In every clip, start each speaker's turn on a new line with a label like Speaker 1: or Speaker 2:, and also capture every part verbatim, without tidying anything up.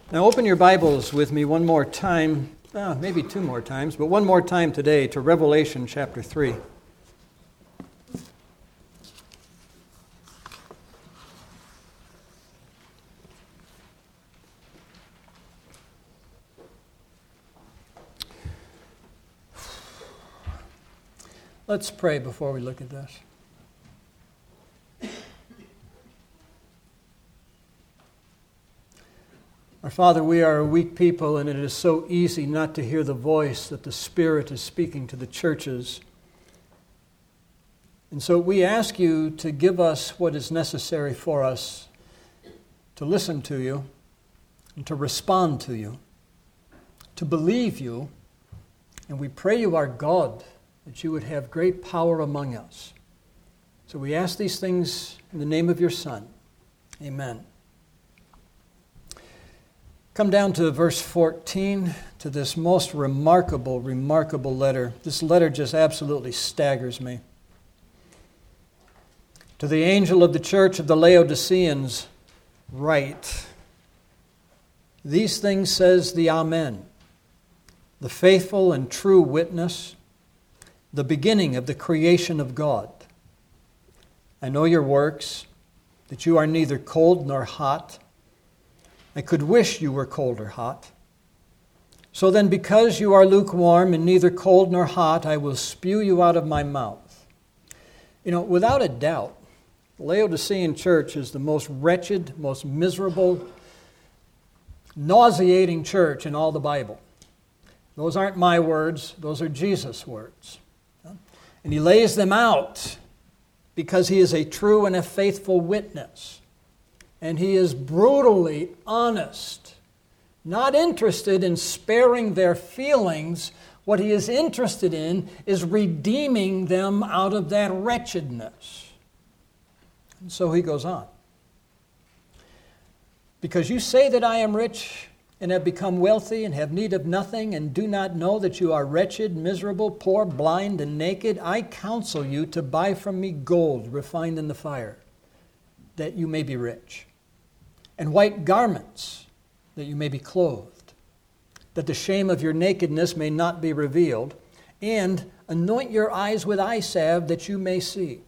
Speaker 1: Now open your Bibles with me one more time, uh, maybe two more times, but one more time today to Revelation chapter three. Let's pray before we look at this. Our Father, we are a weak people, and it is so easy not to hear the voice that the Spirit is speaking to the churches. And so we ask you to give us what is necessary for us to listen to you and to respond to you, to believe you, and we pray you, our God, that you would have great power among us. So we ask these things in the name of your Son. Amen. Come down to verse fourteen, to this most remarkable, remarkable letter. This letter just absolutely staggers me. To the angel of the church of the Laodiceans, write, these things says the Amen, the faithful and true witness, the beginning of the creation of God. I know your works, that you are neither cold nor hot. I could wish you were cold or hot. So then, because you are lukewarm and neither cold nor hot, I will spew you out of my mouth. You know, without a doubt, the Laodicean church is the most wretched, most miserable, nauseating church in all the Bible. Those aren't my words, those are Jesus' words. And he lays them out because he is a true and a faithful witness. And he is brutally honest, not interested in sparing their feelings. What he is interested in is redeeming them out of that wretchedness. And so he goes on. Because you say that I am rich and have become wealthy and have need of nothing and do not know that you are wretched, miserable, poor, blind, and naked, I counsel you to buy from me gold refined in the fire, that you may be rich, and white garments, that you may be clothed, that the shame of your nakedness may not be revealed, and anoint your eyes with eye salve, that you may see.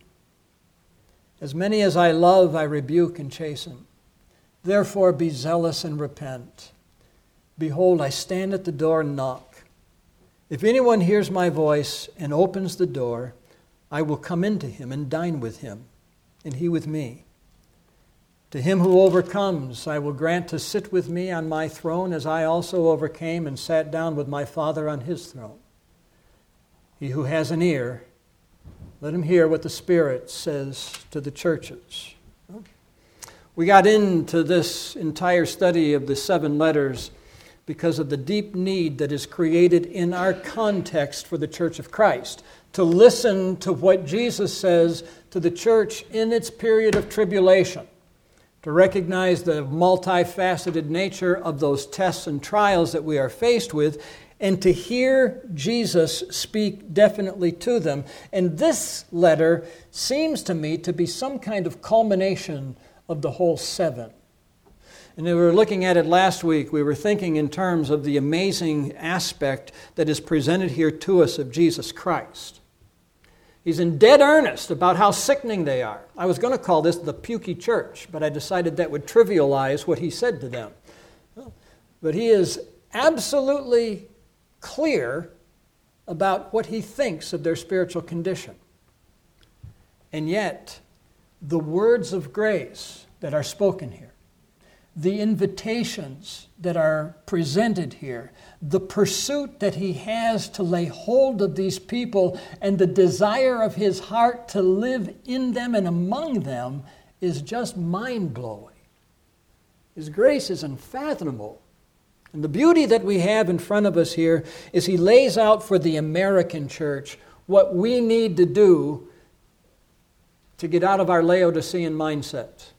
Speaker 1: As many as I love, I rebuke and chasten. Therefore be zealous and repent. Behold, I stand at the door and knock. If anyone hears my voice and opens the door, I will come into him and dine with him, and he with me. To him who overcomes, I will grant to sit with me on my throne, as I also overcame and sat down with my Father on his throne. He who has an ear, let him hear what the Spirit says to the churches. We got into this entire study of the seven letters because of the deep need that is created in our context for the Church of Christ, to listen to what Jesus says to the church in its period of tribulation, to recognize the multifaceted nature of those tests and trials that we are faced with, and to hear Jesus speak definitely to them. And this letter seems to me to be some kind of culmination of the whole seven. And we were looking at it last week. We were thinking in terms of the amazing aspect that is presented here to us of Jesus Christ. He's in dead earnest about how sickening they are. I was going to call this the pukey church, but I decided that would trivialize what he said to them. But he is absolutely clear about what he thinks of their spiritual condition. And yet, the words of grace that are spoken here, the invitations that are presented here, the pursuit that he has to lay hold of these people, and the desire of his heart to live in them and among them is just mind-blowing. His grace is unfathomable. And the beauty that we have in front of us here is he lays out for the American church what we need to do to get out of our Laodicean mindset.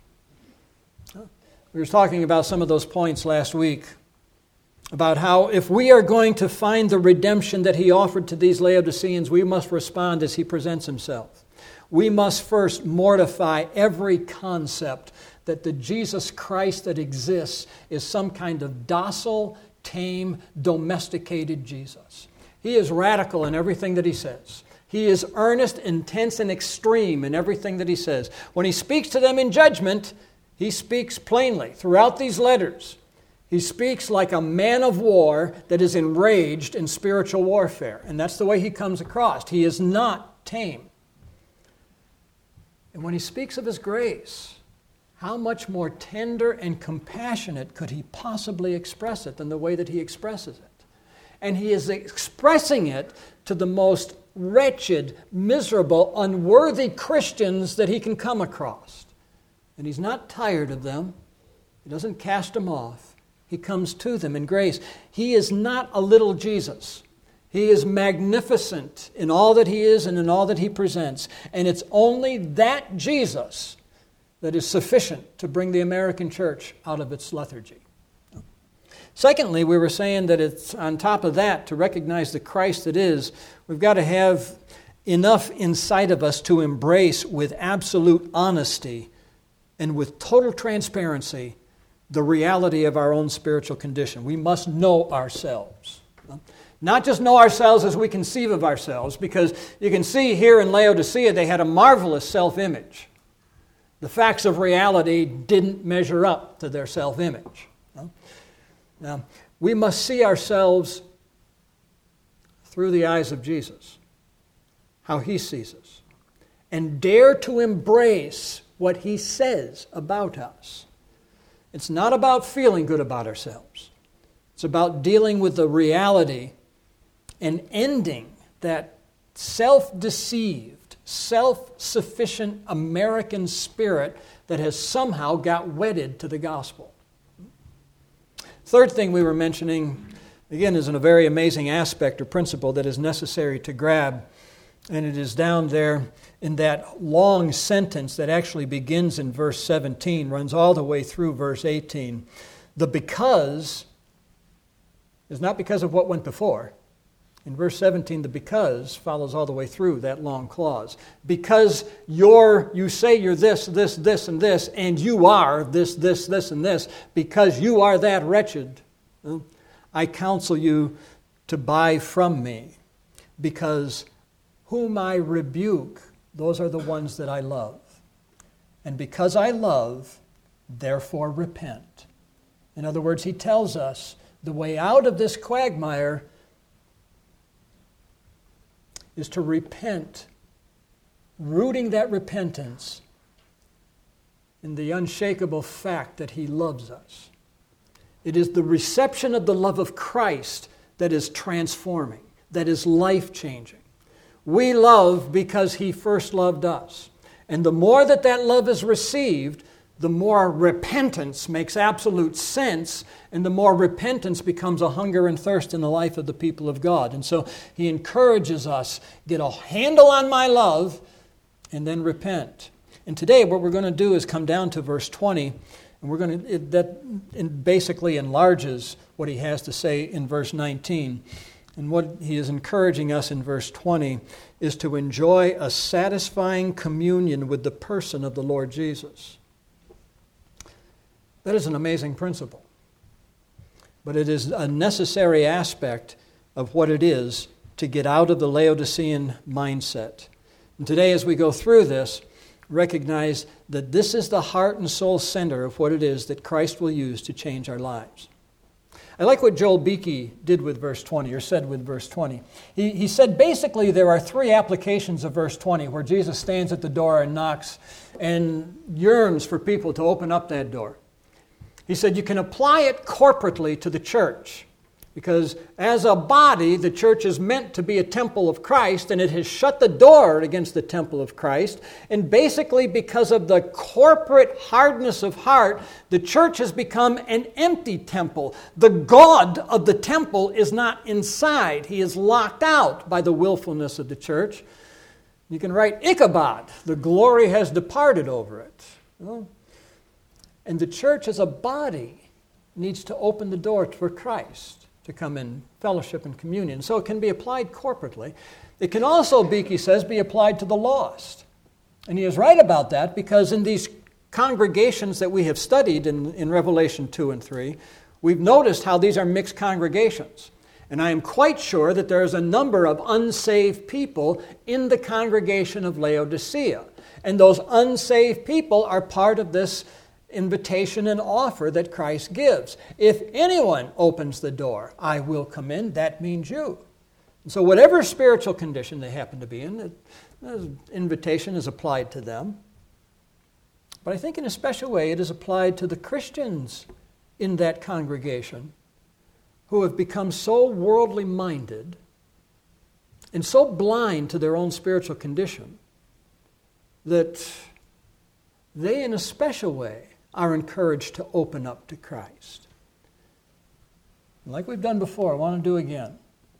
Speaker 1: We were talking about some of those points last week, about how if we are going to find the redemption that he offered to these Laodiceans, we must respond as he presents himself. We must first mortify every concept that the Jesus Christ that exists is some kind of docile, tame, domesticated Jesus. He is radical in everything that he says. He is earnest, intense, and extreme in everything that he says. When he speaks to them in judgment, he speaks plainly. Throughout these letters, he speaks like a man of war that is enraged in spiritual warfare. And that's the way he comes across. He is not tame. And when he speaks of his grace, how much more tender and compassionate could he possibly express it than the way that he expresses it? And he is expressing it to the most wretched, miserable, unworthy Christians that he can come across. And he's not tired of them. He doesn't cast them off. He comes to them in grace. He is not a little Jesus. He is magnificent in all that he is and in all that he presents. And it's only that Jesus that is sufficient to bring the American church out of its lethargy. Secondly, we were saying that it's on top of that, to recognize the Christ that is, we've got to have enough inside of us to embrace with absolute honesty and with total transparency the reality of our own spiritual condition. We must know ourselves. Not just know ourselves as we conceive of ourselves, because you can see here in Laodicea they had a marvelous self-image. The facts of reality didn't measure up to their self-image. Now, we must see ourselves through the eyes of Jesus, how he sees us, and dare to embrace what he says about us. It's not about feeling good about ourselves. It's about dealing with the reality and ending that self-deceived, self-sufficient American spirit that has somehow got wedded to the gospel. Third thing we were mentioning, again, is a very amazing aspect or principle that is necessary to grab, and it is down there in that long sentence that actually begins in verse seventeen, runs all the way through verse eighteen. The because is not because of what went before. In verse seventeen, the because follows all the way through that long clause. Because you're, you say you're this, this, this, and this, and you are this, this, this, and this, because you are that wretched, I counsel you to buy from me, because whom I rebuke, those are the ones that I love. And because I love, therefore repent. In other words, he tells us the way out of this quagmire is to repent, rooting that repentance in the unshakable fact that he loves us. It is the reception of the love of Christ that is transforming, that is life-changing. We love because he first loved us. And the more that that love is received, the more repentance makes absolute sense, and the more repentance becomes a hunger and thirst in the life of the people of God. And so he encourages us, get a handle on my love, and then repent. And today what we're going to do is come down to verse twenty, and we're going to it, that it basically enlarges what he has to say in verse nineteen. And what he is encouraging us in verse twenty is to enjoy a satisfying communion with the person of the Lord Jesus. That is an amazing principle. But it is a necessary aspect of what it is to get out of the Laodicean mindset. And today, as we go through this, recognize that this is the heart and soul center of what it is that Christ will use to change our lives. I like what Joel Beeke did with verse twenty, or said with verse twenty. He, he said basically there are three applications of verse twenty where Jesus stands at the door and knocks and yearns for people to open up that door. He said you can apply it corporately to the church, because as a body, the church is meant to be a temple of Christ, and it has shut the door against the temple of Christ. And basically, because of the corporate hardness of heart, the church has become an empty temple. The God of the temple is not inside. He is locked out by the willfulness of the church. You can write Ichabod, the glory has departed over it. Well, and the church as a body needs to open the door for Christ to come in fellowship and communion. So it can be applied corporately. It can also, Beeke says, be applied to the lost. And he is right about that, because in these congregations that we have studied in, in Revelation two and three, we've noticed how these are mixed congregations. And I am quite sure that there is a number of unsaved people in the congregation of Laodicea. And those unsaved people are part of this invitation and offer that Christ gives. If anyone opens the door, I will come in. That means you. And so whatever spiritual condition they happen to be in, the invitation is applied to them. But I think in a special way it is applied to the Christians in that congregation who have become so worldly minded and so blind to their own spiritual condition that they in a special way are encouraged to open up to Christ. Like we've done before, I want to do again.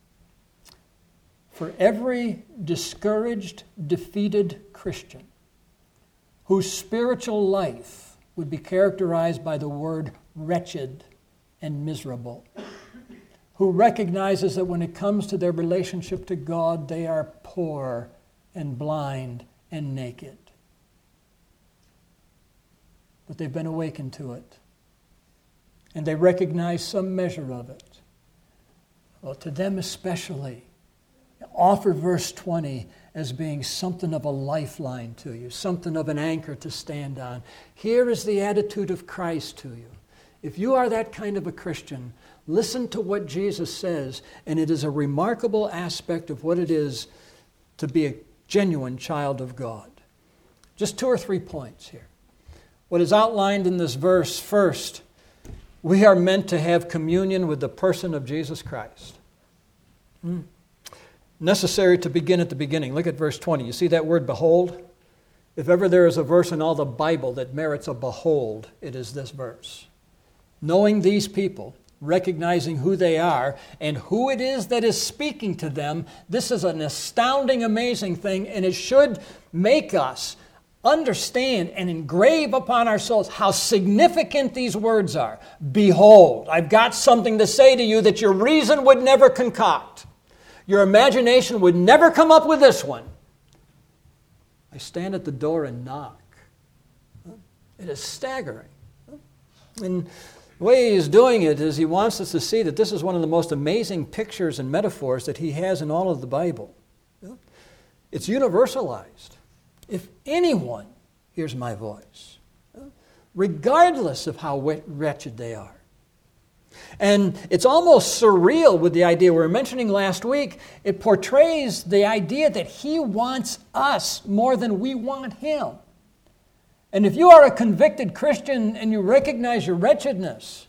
Speaker 1: For every discouraged, defeated Christian whose spiritual life would be characterized by the word wretched and miserable, who recognizes that when it comes to their relationship to God, they are poor and blind and naked. But they've been awakened to it. And they recognize some measure of it. Well, to them especially, offer verse twenty as being something of a lifeline to you, something of an anchor to stand on. Here is the attitude of Christ to you. If you are that kind of a Christian, listen to what Jesus says, and it is a remarkable aspect of what it is to be a genuine child of God. Just two or three points here. What is outlined in this verse, first, we are meant to have communion with the person of Jesus Christ. Hmm. Necessary to begin at the beginning. Look at verse twenty. You see that word behold? If ever there is a verse in all the Bible that merits a behold, it is this verse. Knowing these people, recognizing who they are, and who it is that is speaking to them, this is an astounding, amazing thing, and it should make us understand and engrave upon our souls how significant these words are. Behold, I've got something to say to you that your reason would never concoct. Your imagination would never come up with this one. I stand at the door and knock. It is staggering. And the way he's doing it is he wants us to see that this is one of the most amazing pictures and metaphors that he has in all of the Bible. It's universalized. If anyone hears my voice, regardless of how wretched they are. And it's almost surreal with the idea we were mentioning last week. It portrays the idea that he wants us more than we want him. And if you are a convicted Christian and you recognize your wretchedness,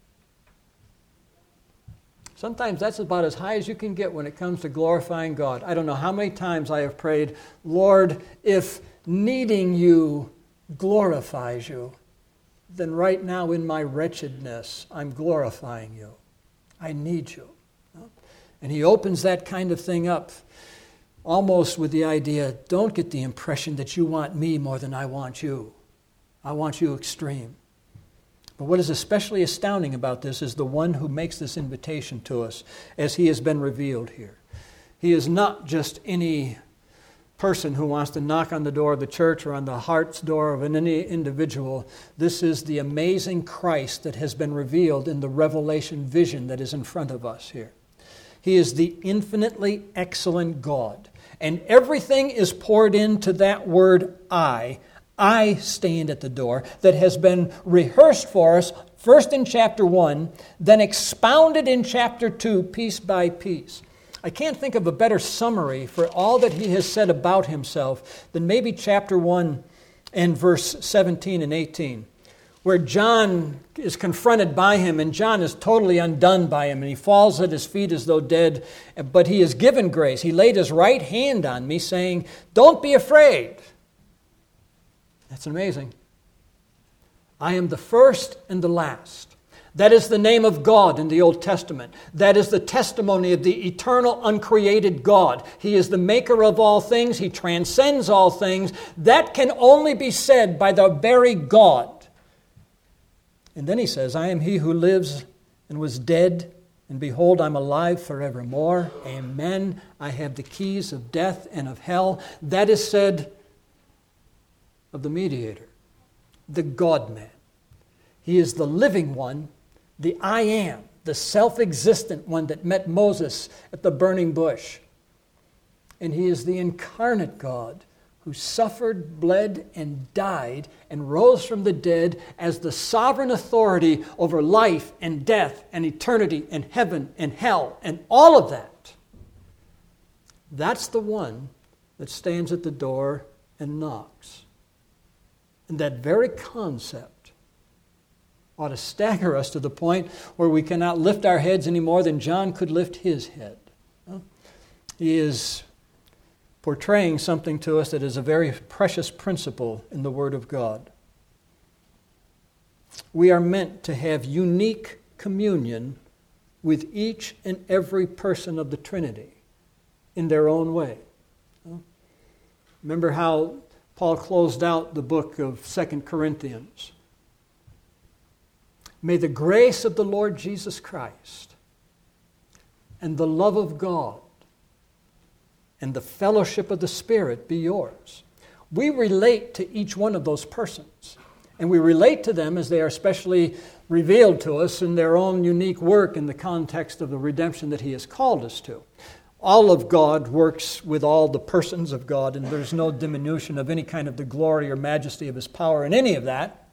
Speaker 1: sometimes that's about as high as you can get when it comes to glorifying God. I don't know how many times I have prayed, Lord, if needing you glorifies you, then right now in my wretchedness, I'm glorifying you. I need you. And he opens that kind of thing up almost with the idea, don't get the impression that you want me more than I want you. I want you extreme. But what is especially astounding about this is the one who makes this invitation to us as he has been revealed here. He is not just any person who wants to knock on the door of the church or on the heart's door of any individual. This is the amazing Christ that has been revealed in the revelation vision that is in front of us here. He is the infinitely excellent God. And everything is poured into that word I. I stand at the door, that has been rehearsed for us, first in chapter one, then expounded in chapter two, piece by piece. I can't think of a better summary for all that he has said about himself than maybe chapter one and verse seventeen and eighteen, where John is confronted by him, and John is totally undone by him, and he falls at his feet as though dead, but he is given grace. He laid his right hand on me, saying, don't be afraid. That's amazing. I am the first and the last. That is the name of God in the Old Testament. That is the testimony of the eternal, uncreated God. He is the maker of all things. He transcends all things. That can only be said by the very God. And then he says, I am he who lives and was dead, and behold, I'm alive forevermore. Amen. I have the keys of death and of hell. That is said of the mediator. the God-man. He is the living one, the I am, the self-existent one that met Moses at the burning bush. And he is the incarnate God who suffered, bled, and died, and rose from the dead as the sovereign authority over life and death and eternity and heaven and hell and all of that. That's the one that stands at the door and knocks. And that very concept ought to stagger us to the point where we cannot lift our heads any more than John could lift his head. He is portraying something to us that is a very precious principle in the Word of God. We are meant to have unique communion with each and every person of the Trinity in their own way. Remember how Paul closed out the book of Second Corinthians. May the grace of the Lord Jesus Christ and the love of God and the fellowship of the Spirit be yours. We relate to each one of those persons, and we relate to them as they are specially revealed to us in their own unique work in the context of the redemption that He has called us to. All of God works with all the persons of God, and there's no diminution of any kind of the glory or majesty of His power in any of that.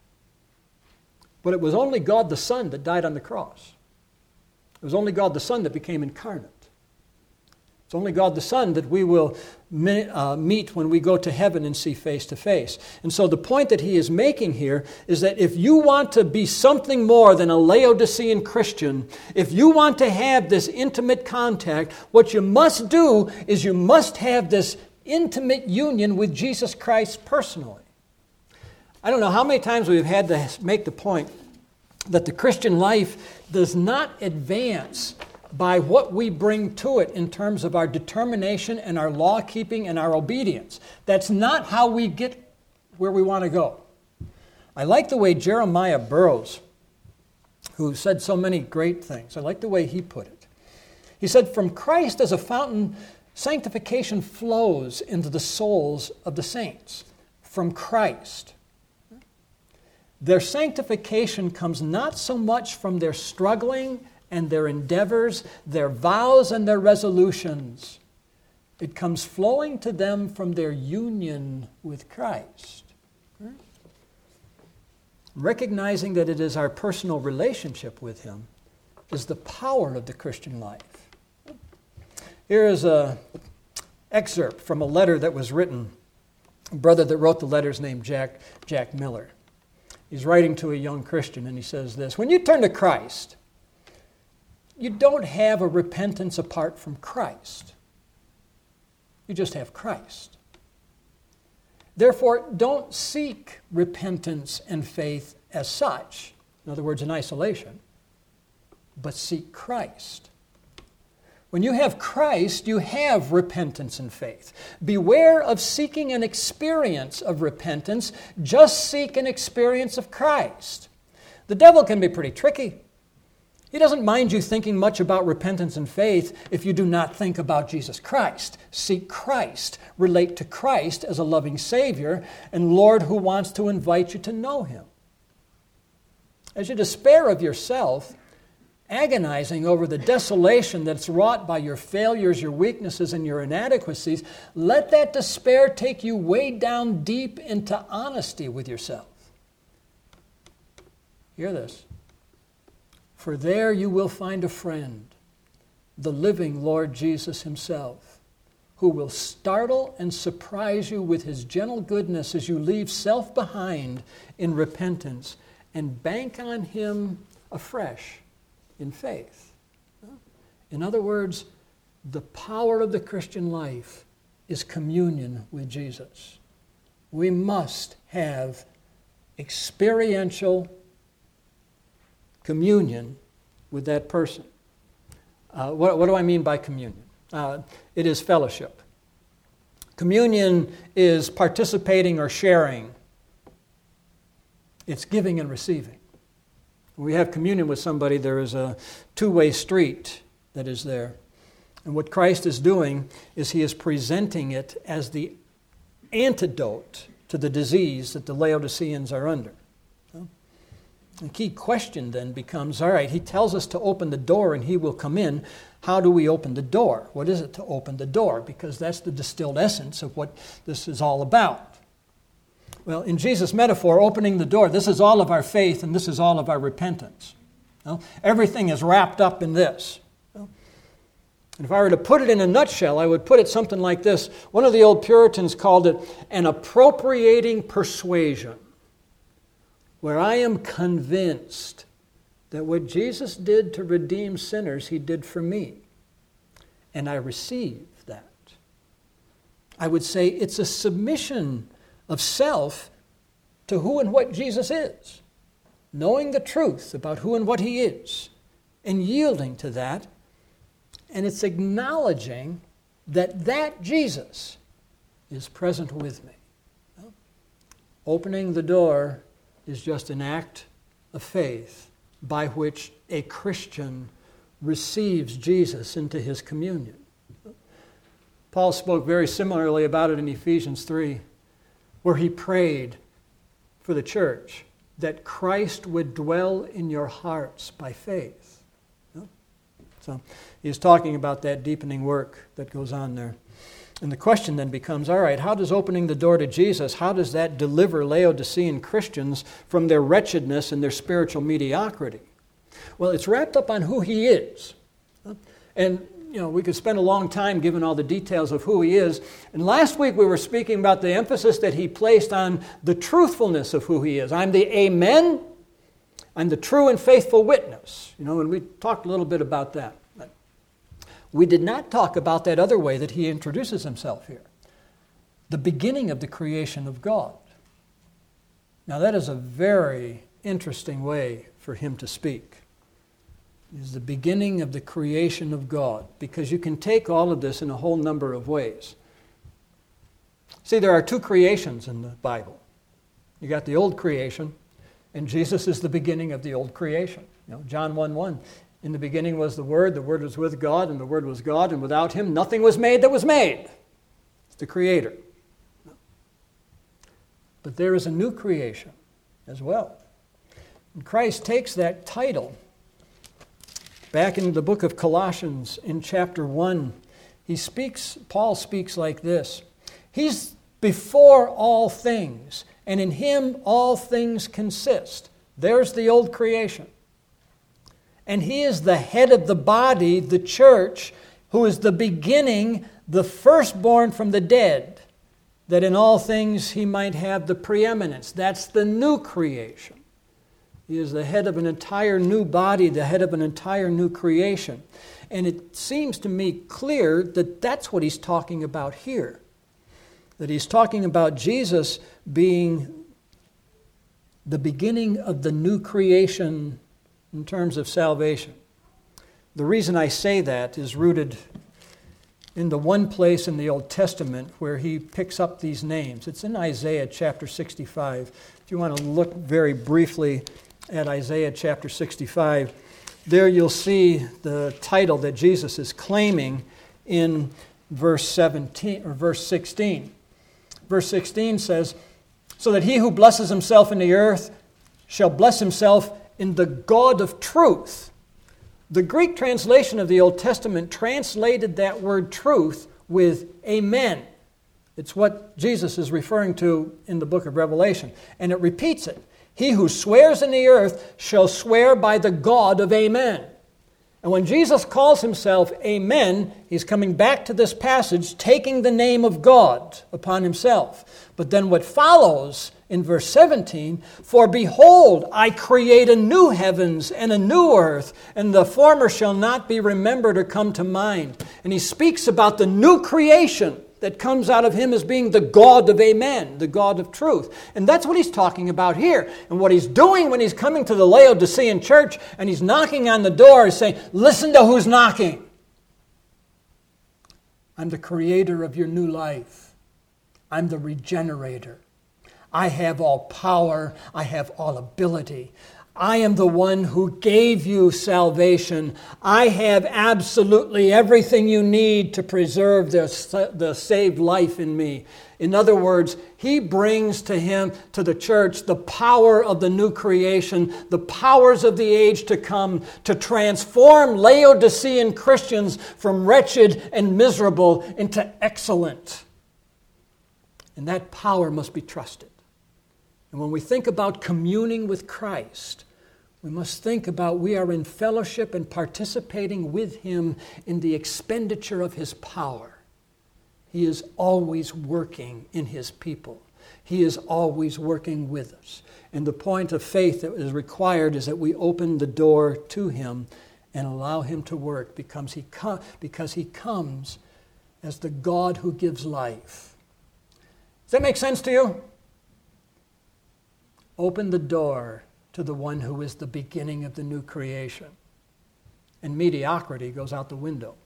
Speaker 1: But it was only God the Son that died on the cross. It was only God the Son that became incarnate. It's only God the Son that we will uh, meet when we go to heaven and see face to face. And so the point that he is making here is that if you want to be something more than a Laodicean Christian, if you want to have this intimate contact, what you must do is you must have this intimate union with Jesus Christ personally. I don't know how many times we've had to make the point that the Christian life does not advance by what we bring to it in terms of our determination and our law-keeping and our obedience. That's not how we get where we want to go. I like the way Jeremiah Burroughs, who said so many great things, I like the way he put it. He said, from Christ as a fountain, sanctification flows into the souls of the saints. From Christ. Their sanctification comes not so much from their struggling and their endeavors, their vows and their resolutions. It comes flowing to them from their union with Christ. Right? Recognizing that it is our personal relationship with Him is the power of the Christian life. Here is an excerpt from a letter that was written. A brother that wrote the letter is named Jack, Jack Miller. He's writing to a young Christian, and he says this: when you turn to Christ, you don't have a repentance apart from Christ. You just have Christ. Therefore, don't seek repentance and faith as such, in other words, in isolation, but seek Christ. When you have Christ, you have repentance and faith. Beware of seeking an experience of repentance. Just seek an experience of Christ. The devil can be pretty tricky. He doesn't mind you thinking much about repentance and faith if you do not think about Jesus Christ. Seek Christ. Relate to Christ as a loving Savior and Lord who wants to invite you to know Him. As you despair of yourself, agonizing over the desolation that's wrought by your failures, your weaknesses, and your inadequacies, let that despair take you way down deep into honesty with yourself. Hear this. For there you will find a friend, the living Lord Jesus Himself, who will startle and surprise you with His gentle goodness as you leave self behind in repentance and bank on Him afresh in faith. In other words, the power of the Christian life is communion with Jesus. We must have experiential communion with that person. Uh, what, what do I mean by communion? Uh, it is fellowship. Communion is participating or sharing. It's giving and receiving. When we have communion with somebody, there is a two-way street that is there. And what Christ is doing is He is presenting it as the antidote to the disease that the Laodiceans are under. The key question then becomes, all right, he tells us to open the door and he will come in. How do we open the door? What is it to open the door? Because that's the distilled essence of what this is all about. Well, in Jesus' metaphor, opening the door, this is all of our faith and this is all of our repentance. Well, everything is wrapped up in this. Well, and if I were to put it in a nutshell, I would put it something like this. One of the old Puritans called it an appropriating persuasion, where I am convinced that what Jesus did to redeem sinners, he did for me. And I receive that. I would say it's a submission of self to who and what Jesus is. Knowing the truth about who and what he is, and yielding to that. And it's acknowledging that that Jesus is present with me. Well, opening the door is just an act of faith by which a Christian receives Jesus into his communion. Paul spoke very similarly about it in Ephesians three, where he prayed for the church that Christ would dwell in your hearts by faith. So he's talking about that deepening work that goes on there. And the question then becomes, all right, how does opening the door to Jesus, how does that deliver Laodicean Christians from their wretchedness and their spiritual mediocrity? Well, it's wrapped up on who he is. And, you know, we could spend a long time giving all the details of who he is. And last week we were speaking about the emphasis that he placed on the truthfulness of who he is. I'm the Amen. I'm the true and faithful witness. You know, and we talked a little bit about that. We did not talk about that other way that he introduces himself here. The beginning of the creation of God. Now that is a very interesting way for him to speak. It is the beginning of the creation of God, because you can take all of this in a whole number of ways. See, there are two creations in the Bible. You got the old creation, and Jesus is the beginning of the old creation. You know, John one one. In the beginning was the Word, the Word was with God, and the Word was God, and without him nothing was made that was made. It's the Creator. But there is a new creation as well. And Christ takes that title. Back in the book of Colossians, in chapter one, he speaks, Paul speaks like this. He's before all things, and in him all things consist. There's the old creation. And he is the head of the body, the church, who is the beginning, the firstborn from the dead, that in all things he might have the preeminence. That's the new creation. He is the head of an entire new body, the head of an entire new creation. And it seems to me clear that that's what he's talking about here. That he's talking about Jesus being the beginning of the new creation in terms of salvation. The reason I say that is rooted in the one place in the Old Testament where he picks up these names. It's in Isaiah chapter sixty-five. If you want to look very briefly at Isaiah chapter sixty-five, there you'll see the title that Jesus is claiming in verse seventeen or verse sixteen. Verse sixteen says, "So that he who blesses himself in the earth shall bless himself in the God of truth." The Greek translation of the Old Testament translated that word truth with amen. It's what Jesus is referring to in the book of Revelation. And it repeats it. He who swears in the earth shall swear by the God of amen. And when Jesus calls himself amen, he's coming back to this passage, taking the name of God upon himself. But then what follows in verse seventeen, "For behold, I create a new heavens and a new earth, and the former shall not be remembered or come to mind." And he speaks about the new creation that comes out of him as being the God of amen, the God of truth. And that's what he's talking about here. And what he's doing when he's coming to the Laodicean church and he's knocking on the door is saying, listen to who's knocking. I'm the creator of your new life. I'm the regenerator. I have all power. I have all ability. I am the one who gave you salvation. I have absolutely everything you need to preserve the, the saved life in me. In other words, he brings to him, to the church, the power of the new creation, the powers of the age to come, to transform Laodicean Christians from wretched and miserable into excellent. And that power must be trusted. And when we think about communing with Christ, we must think about we are in fellowship and participating with him in the expenditure of his power. He is always working in his people. He is always working with us. And the point of faith that is required is that we open the door to him and allow him to work because he, com- because he comes as the God who gives life. Does that make sense to you? Open the door to the one who is the beginning of the new creation. And mediocrity goes out the window.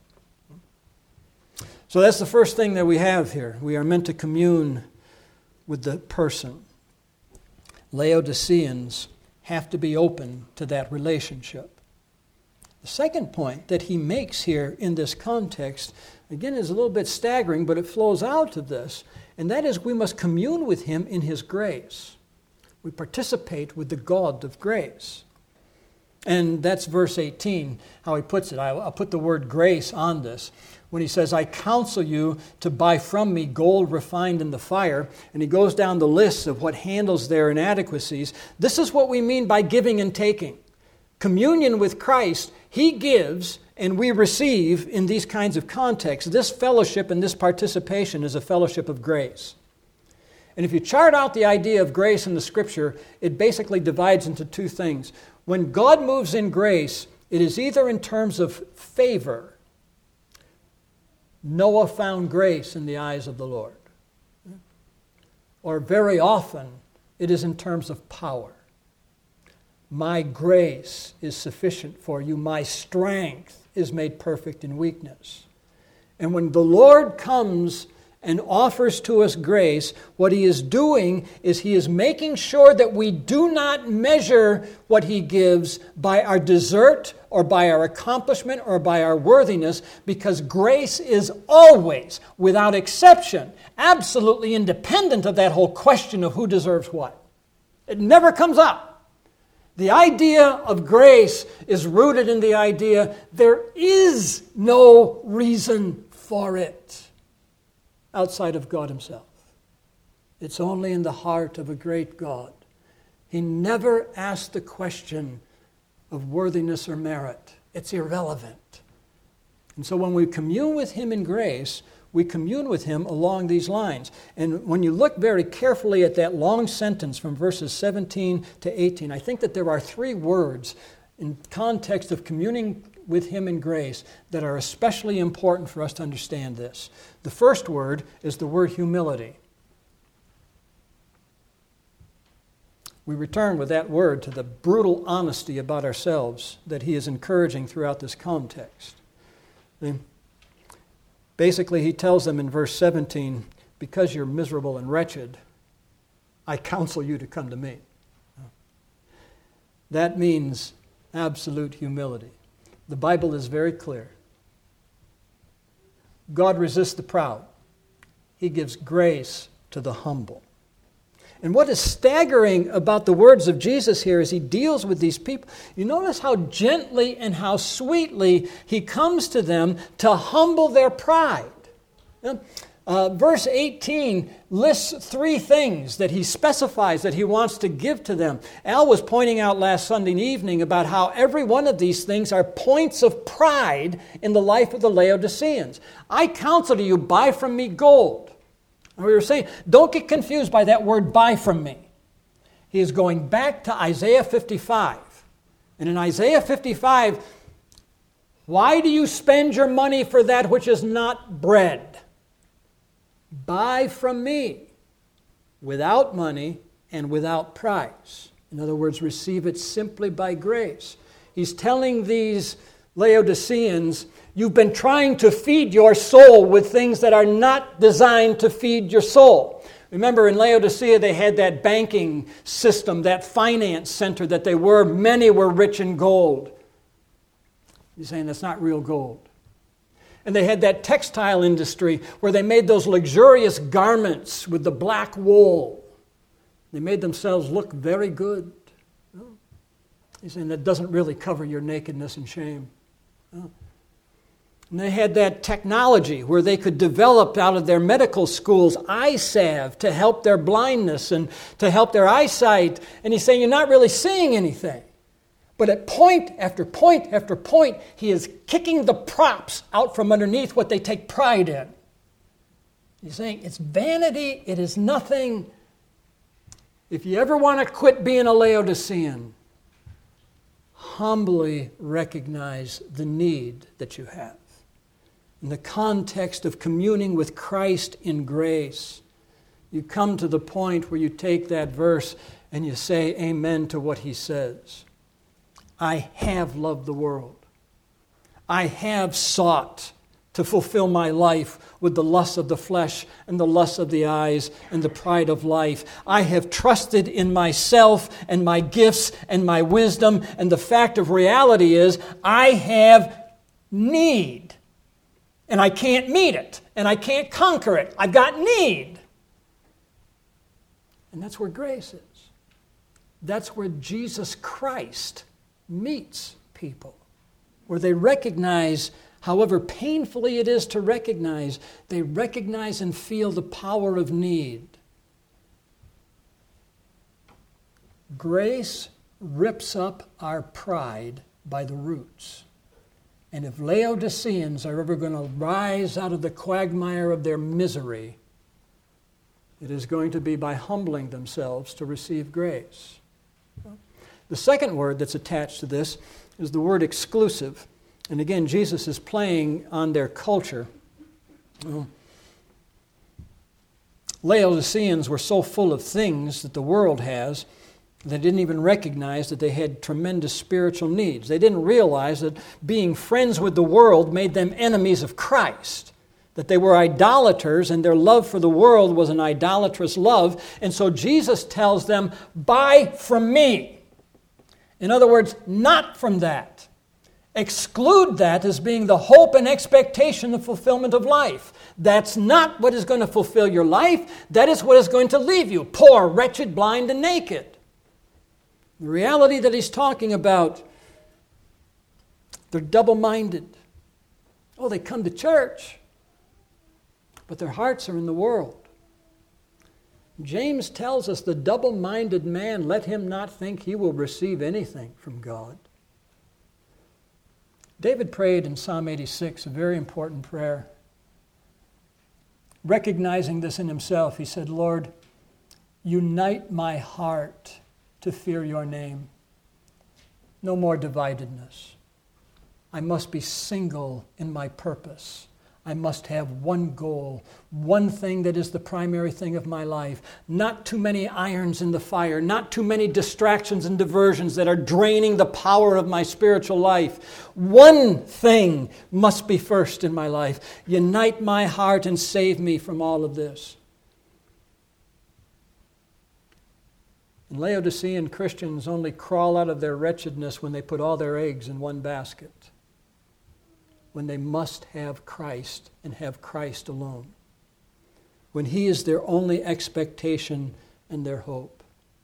Speaker 1: So that's the first thing that we have here. We are meant to commune with the person. Laodiceans have to be open to that relationship. The second point that he makes here in this context, again, is a little bit staggering, but it flows out of this, and that is we must commune with him in his grace. We participate with the God of grace. And that's verse eighteen, how he puts it. I'll, I'll put the word grace on this. When he says, I counsel you to buy from me gold refined in the fire, and he goes down the list of what handles their inadequacies. This is what we mean by giving and taking. Communion with Christ, he gives and we receive in these kinds of contexts. This fellowship and this participation is a fellowship of grace. And if you chart out the idea of grace in the Scripture, it basically divides into two things. When God moves in grace, it is either in terms of favor. Noah found grace in the eyes of the Lord. Or very often, it is in terms of power. My grace is sufficient for you. My strength is made perfect in weakness. And when the Lord comes and offers to us grace, what he is doing is he is making sure that we do not measure what he gives by our desert or by our accomplishment or by our worthiness, because grace is always, without exception, absolutely independent of that whole question of who deserves what. It never comes up. The idea of grace is rooted in the idea there is no reason for it outside of God himself. It's only in the heart of a great God. He never asked the question of worthiness or merit. It's irrelevant. And so when we commune with him in grace, we commune with him along these lines. And when you look very carefully at that long sentence from verses seventeen to eighteen, I think that there are three words in context of communing with him in grace that are especially important for us to understand this. The first word is the word humility. We return with that word to the brutal honesty about ourselves that he is encouraging throughout this context. Basically, he tells them in verse seventeen, because you're miserable and wretched, I counsel you to come to me. That means absolute humility. The Bible is very clear. God resists the proud. He gives grace to the humble. And what is staggering about the words of Jesus here as he deals with these people, you notice how gently and how sweetly he comes to them to humble their pride. Now, uh, verse eighteen lists three things that he specifies that he wants to give to them. Al was pointing out last Sunday evening about how every one of these things are points of pride in the life of the Laodiceans. I counsel to you, buy from me gold. And we were saying, don't get confused by that word, buy from me. He is going back to Isaiah fifty-five. And in Isaiah fifty-five, why do you spend your money for that which is not bread? Buy from me without money and without price. In other words, receive it simply by grace. He's telling these Laodiceans, you've been trying to feed your soul with things that are not designed to feed your soul. Remember, in Laodicea, they had that banking system, that finance center that they were. Many were rich in gold. You're saying that's not real gold. And they had that textile industry where they made those luxurious garments with the black wool. They made themselves look very good. He's saying that doesn't really cover your nakedness and shame. And they had that technology where they could develop out of their medical schools eye salve to help their blindness and to help their eyesight. And he's saying you're not really seeing anything. But at point after point after point, he is kicking the props out from underneath what they take pride in. He's saying it's vanity, it is nothing. If you ever want to quit being a Laodicean, humbly recognize the need that you have. In the context of communing with Christ in grace, you come to the point where you take that verse and you say amen to what he says. I have loved the world. I have sought to fulfill my life with the lust of the flesh and the lust of the eyes and the pride of life. I have trusted in myself and my gifts and my wisdom, and the fact of reality is I have need, and I can't meet it, and I can't conquer it. I've got need. And that's where grace is. That's where Jesus Christ meets people, where they recognize, however painfully it is to recognize, they recognize and feel the power of need. Grace rips up our pride by the roots. And if Laodiceans are ever going to rise out of the quagmire of their misery, it is going to be by humbling themselves to receive grace. The second word that's attached to this is the word exclusive. And again, Jesus is playing on their culture. Well, Laodiceans were so full of things that the world has, they didn't even recognize that they had tremendous spiritual needs. They didn't realize that being friends with the world made them enemies of Christ, that they were idolaters and their love for the world was an idolatrous love. And so Jesus tells them, buy from me. In other words, not from that. Exclude that as being the hope and expectation of fulfillment of life. That's not what is going to fulfill your life. That is what is going to leave you poor, wretched, blind, and naked. The reality that he's talking about, they're double-minded. Oh, they come to church, but their hearts are in the world. James tells us the double-minded man, let him not think he will receive anything from God. David prayed in Psalm eighty-six, a very important prayer. Recognizing this in himself, he said, Lord, unite my heart to fear your name. No more dividedness. I must be single in my purpose. I must have one goal, one thing that is the primary thing of my life. Not too many irons in the fire, not too many distractions and diversions that are draining the power of my spiritual life. One thing must be first in my life. Unite my heart and save me from all of this. And Laodicean Christians only crawl out of their wretchedness when they put all their eggs in one basket, when they must have Christ and have Christ alone, when he is their only expectation and their hope.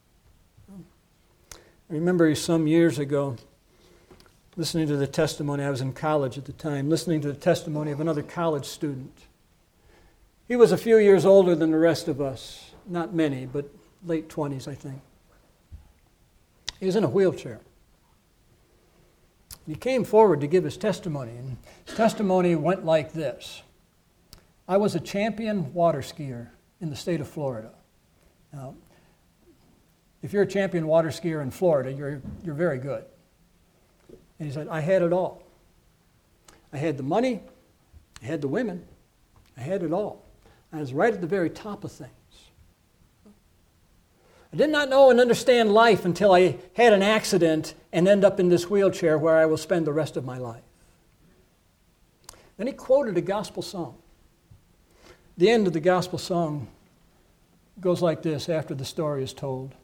Speaker 1: I remember some years ago, listening to the testimony, I was in college at the time, listening to the testimony of another college student. He was a few years older than the rest of us, not many, but late twenties, I think. He was in a wheelchair. He came forward to give his testimony, and his testimony went like this. I was a champion water skier in the state of Florida. Now, if you're a champion water skier in Florida, you're, you're very good. And he said, I had it all. I had the money, I had the women, I had it all. I was right at the very top of things. I did not know and understand life until I had an accident and end up in this wheelchair where I will spend the rest of my life. Then he quoted a gospel song. The end of the gospel song It goes like this after the story is told.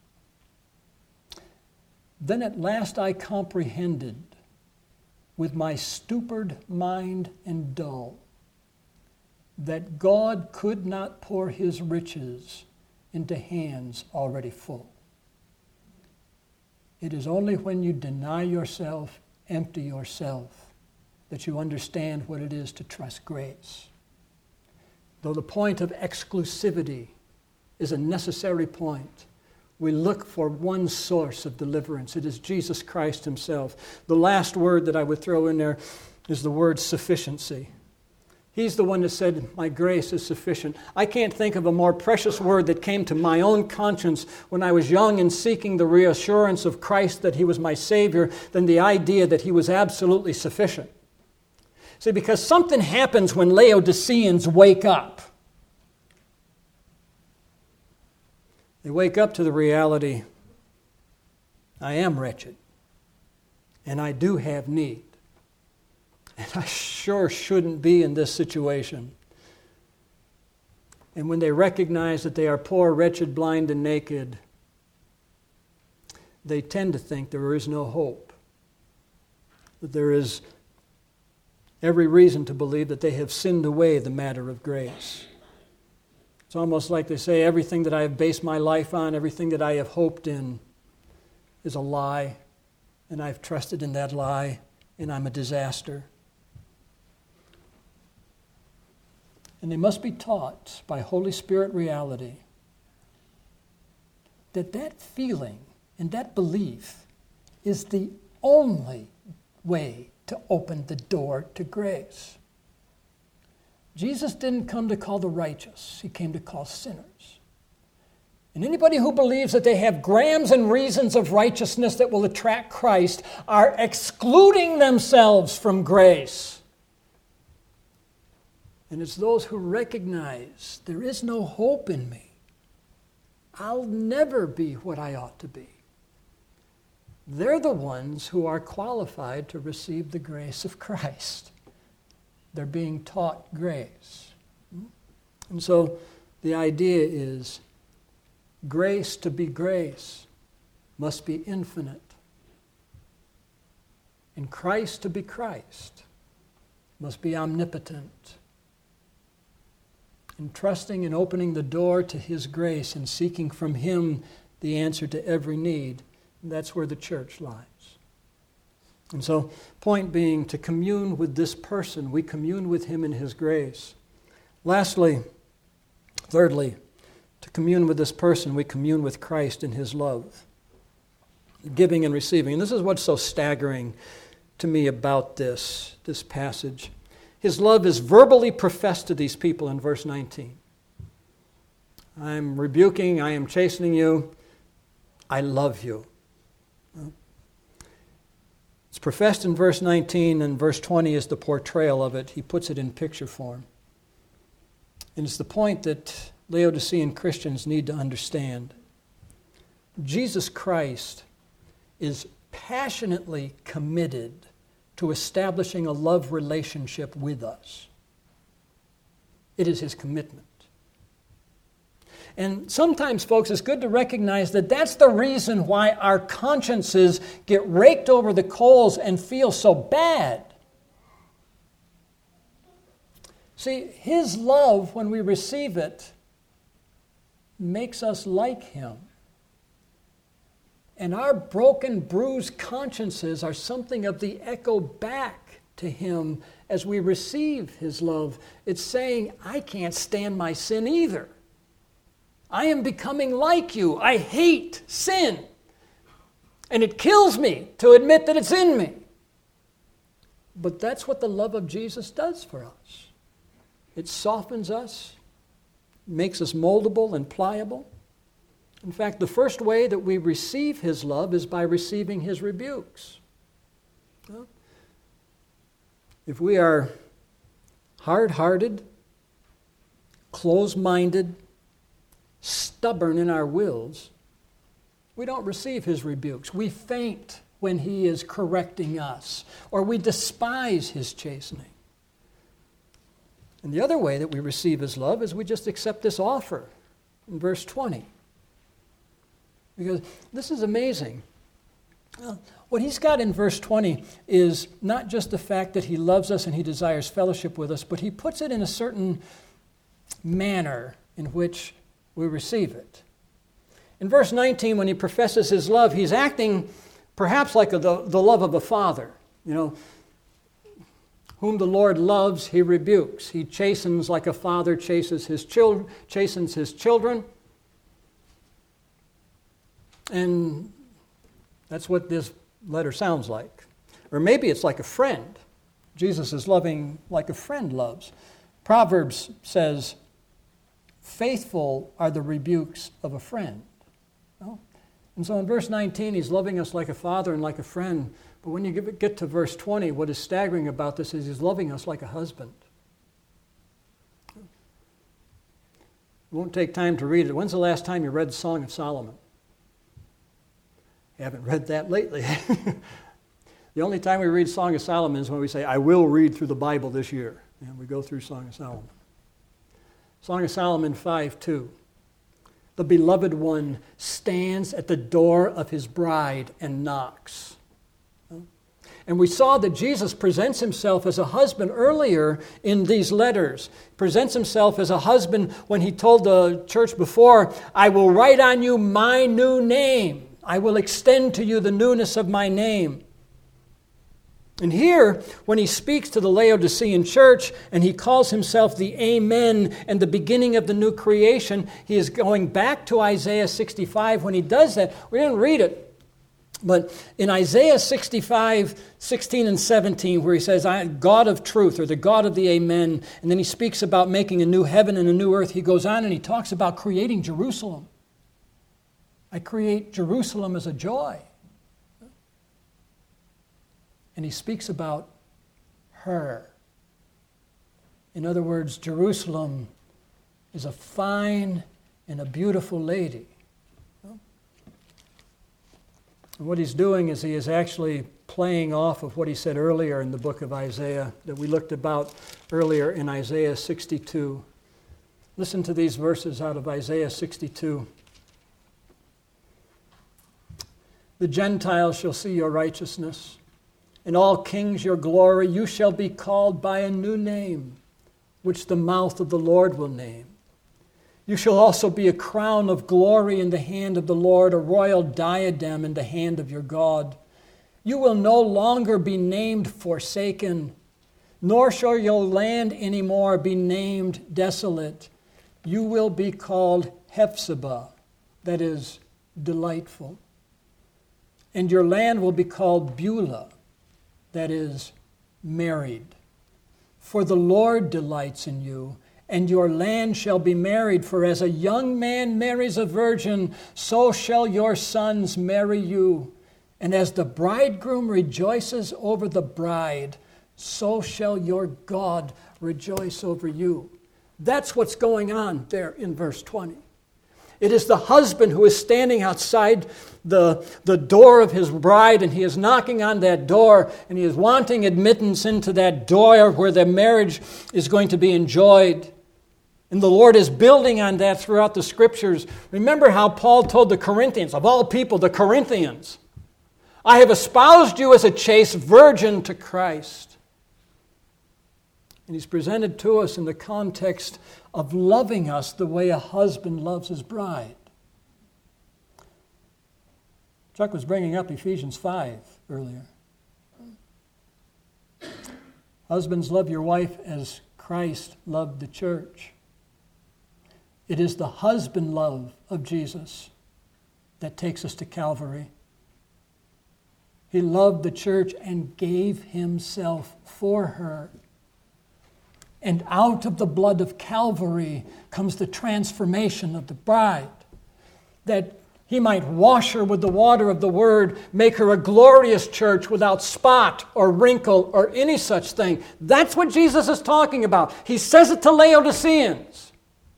Speaker 1: Then at last I comprehended with my stupid mind and dull that God could not pour his riches into hands already full. It is only when you deny yourself, empty yourself, that you understand what it is to trust grace. Though the point of exclusivity is a necessary point, we look for one source of deliverance. It is Jesus Christ himself. The last word that I would throw in there is the word sufficiency. He's the one that said, my grace is sufficient. I can't think of a more precious word that came to my own conscience when I was young and seeking the reassurance of Christ that he was my Savior than the idea that he was absolutely sufficient. See, because something happens when Laodiceans wake up. They wake up to the reality, I am wretched, and I do have need. And I sure shouldn't be in this situation. And when they recognize that they are poor, wretched, blind, and naked, they tend to think there is no hope. That there is every reason to believe that they have sinned away the matter of grace. It's almost like they say, everything that I have based my life on, everything that I have hoped in is a lie, and I've trusted in that lie, and I'm a disaster. And they must be taught by Holy Spirit reality that that feeling and that belief is the only way to open the door to grace. Jesus didn't come to call the righteous. He came to call sinners. And anybody who believes that they have grams and reasons of righteousness that will attract Christ are excluding themselves from grace. And it's those who recognize there is no hope in me. I'll never be what I ought to be. They're the ones who are qualified to receive the grace of Christ. They're being taught grace. And so the idea is grace to be grace must be infinite. And Christ to be Christ must be omnipotent. And trusting and opening the door to his grace and seeking from him the answer to every need, that's where the church lies. And so, point being, to commune with this person, we commune with him in his grace. Lastly, thirdly, to commune with this person, we commune with Christ in his love. Giving and receiving. And this is what's so staggering to me about this, this passage. His love is verbally professed to these people in verse nineteen. I'm rebuking, I am chastening you, I love you. It's professed in verse nineteen, and verse twenty is the portrayal of it. He puts it in picture form. And it's the point that Laodicean Christians need to understand. Jesus Christ is passionately committed to establishing a love relationship with us. It is his commitment. And sometimes, folks, it's good to recognize that that's the reason why our consciences get raked over the coals and feel so bad. See, his love, when we receive it, makes us like him. And our broken, bruised consciences are something of the echo back to him as we receive his love. It's saying, I can't stand my sin either. I am becoming like you. I hate sin. And it kills me to admit that it's in me. But that's what the love of Jesus does for us. It softens us, makes us moldable and pliable. In fact, the first way that we receive his love is by receiving his rebukes. Well, if we are hard-hearted, closed-minded, stubborn in our wills, we don't receive his rebukes. We faint when he is correcting us, or we despise his chastening. And the other way that we receive his love is we just accept this offer. in verse twenty. Because this is amazing. Well, what he's got in verse twenty is not just the fact that he loves us and he desires fellowship with us, but he puts it in a certain manner in which we receive it. In verse nineteen, when he professes his love, he's acting perhaps like a, the, the love of a father. You know, whom the Lord loves, he rebukes. He chastens like a father chases his children, chastens his children. And that's what this letter sounds like. Or maybe it's like a friend. Jesus is loving like a friend loves. Proverbs says, faithful are the rebukes of a friend. No? And so in verse nineteen, he's loving us like a father and like a friend. But when you get to verse twenty, what is staggering about this is he's loving us like a husband. It won't take time to read it. When's the last time you read Song of Solomon? You haven't read that lately. The only time we read Song of Solomon is when we say, I will read through the Bible this year. And we go through Song of Solomon. Song of Solomon five two. The beloved one stands at the door of his bride and knocks. And we saw that Jesus presents himself as a husband earlier in these letters. Presents himself as a husband when he told the church before, I will write on you my new name. I will extend to you the newness of my name. And here, when he speaks to the Laodicean church and he calls himself the Amen and the beginning of the new creation, he is going back to Isaiah sixty-five. When he does that, we didn't read it, but in Isaiah sixty-five, sixteen and seventeen, where he says, I, God of truth, or the God of the Amen, and then he speaks about making a new heaven and a new earth, he goes on and he talks about creating Jerusalem. I create Jerusalem as a joy. And he speaks about her. In other words, Jerusalem is a fine and a beautiful lady. And what he's doing is he is actually playing off of what he said earlier in the book of Isaiah that we looked about earlier in Isaiah sixty-two. Listen to these verses out of Isaiah sixty-two. The Gentiles shall see your righteousness, and all kings your glory. You shall be called by a new name, which the mouth of the Lord will name. You shall also be a crown of glory in the hand of the Lord, a royal diadem in the hand of your God. You will no longer be named forsaken, nor shall your land anymore be named desolate. You will be called Hephzibah, that is, delightful. And your land will be called Beulah, that is, married. For the Lord delights in you, and your land shall be married. For as a young man marries a virgin, so shall your sons marry you. And as the bridegroom rejoices over the bride, so shall your God rejoice over you. That's what's going on there in verse twenty. It is the husband who is standing outside the, the door of his bride, and he is knocking on that door, and he is wanting admittance into that door where the marriage is going to be enjoyed. And the Lord is building on that throughout the Scriptures. Remember how Paul told the Corinthians, of all people, the Corinthians, I have espoused you as a chaste virgin to Christ. And he's presented to us in the context of loving us the way a husband loves his bride. Chuck was bringing up Ephesians five earlier. Husbands, love your wife as Christ loved the church. It is the husband love of Jesus that takes us to Calvary. He loved the church and gave himself for her. And out of the blood of Calvary comes the transformation of the bride, that he might wash her with the water of the word, make her a glorious church without spot or wrinkle or any such thing. That's what Jesus is talking about. He says it to Laodiceans.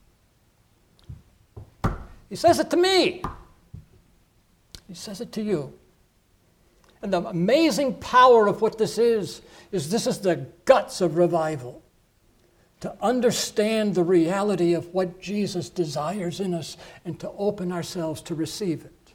Speaker 1: He says it to me. He says it to you. And the amazing power of what this is, is this is the guts of revival. to understand the reality of what Jesus desires in us and to open ourselves to receive it.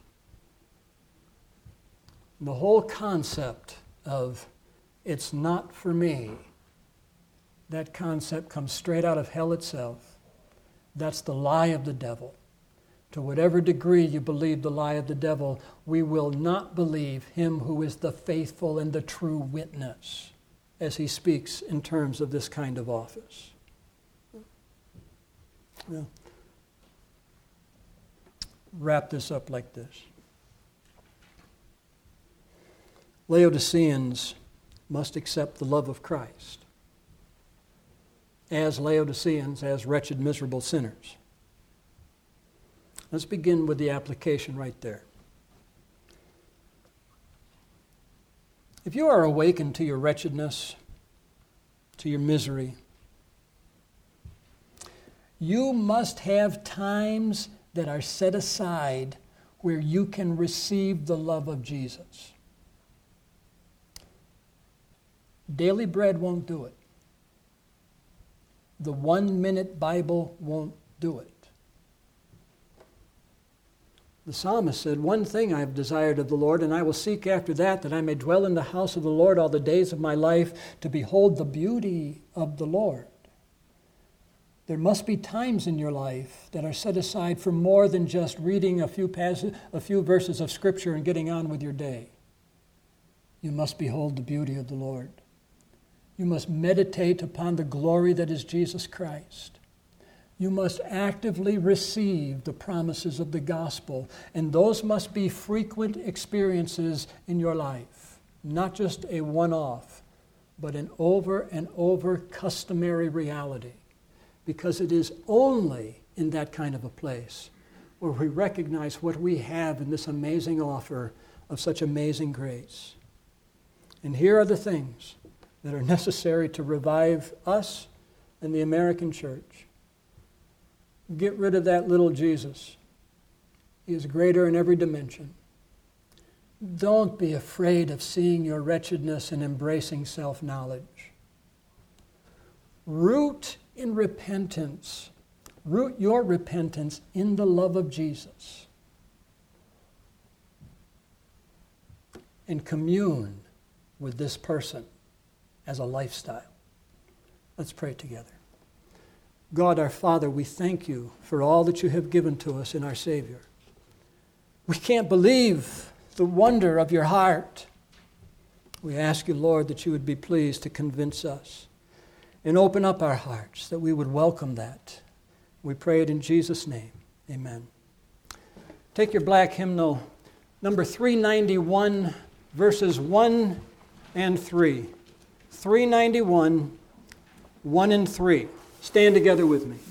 Speaker 1: The whole concept of it's not for me, that concept comes straight out of hell itself. That's the lie of the devil. To whatever degree you believe the lie of the devil, we will not believe him who is the faithful and the true witness as he speaks in terms of this kind of office. Well, wrap this up like this. Laodiceans must accept the love of Christ as Laodiceans, as wretched, miserable sinners. Let's begin with the application right there. If you are awakened to your wretchedness, to your misery, you must have times that are set aside where you can receive the love of Jesus. Daily bread won't do it. The one-minute Bible won't do it. The psalmist said, "One thing I have desired of the Lord, and I will seek after that, that I may dwell in the house of the Lord all the days of my life, to behold the beauty of the Lord." There must be times in your life that are set aside for more than just reading a few passages, a few verses of Scripture and getting on with your day. You must behold the beauty of the Lord. You must meditate upon the glory that is Jesus Christ. You must actively receive the promises of the gospel, and those must be frequent experiences in your life, not just a one-off, but an over and over customary reality, because it is only in that kind of a place where we recognize what we have in this amazing offer of such amazing grace. And here are the things that are necessary to revive us and the American church. Get rid of that little Jesus. He is greater in every dimension. Don't be afraid of seeing your wretchedness and embracing self-knowledge. Root in repentance. Root your repentance in the love of Jesus. And commune with this person as a lifestyle. Let's pray together. God our Father, we thank you for all that you have given to us in our Savior. We can't believe the wonder of your heart. We ask you, Lord, that you would be pleased to convince us and open up our hearts, that we would welcome that. We pray it in Jesus' name. Amen. Take your black hymnal, number three ninety-one, verses one and three. three ninety-one, one and three. Stand together with me.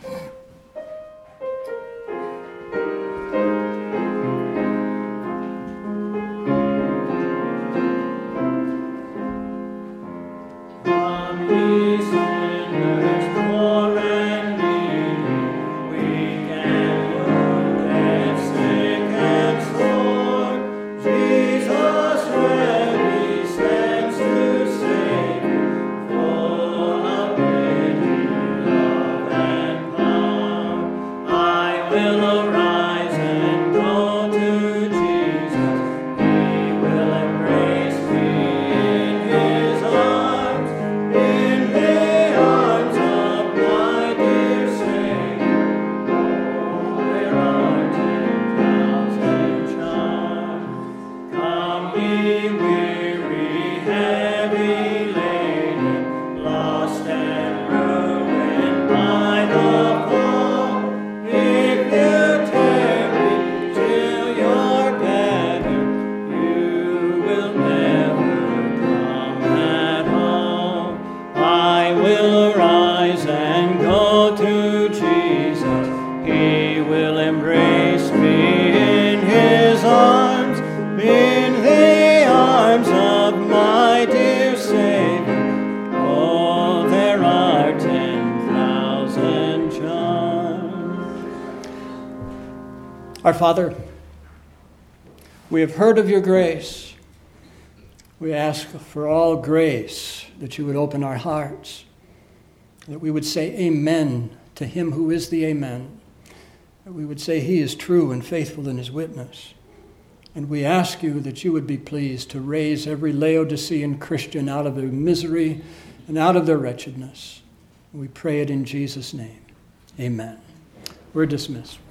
Speaker 1: Our Father, we have heard of your grace. We ask for all grace that you would open our hearts that we would say amen to him who is the amen, that we would say he is true and faithful in his witness. And we ask you that you would be pleased to raise every Laodicean Christian out of their misery and out of their wretchedness. We pray it in Jesus' name. Amen. We're dismissed.